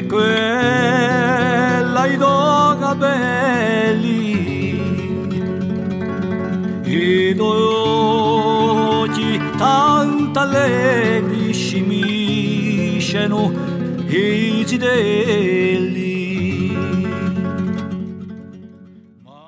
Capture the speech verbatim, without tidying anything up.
e quella i do capelli ed oggi tanta le scimisceno i gidelli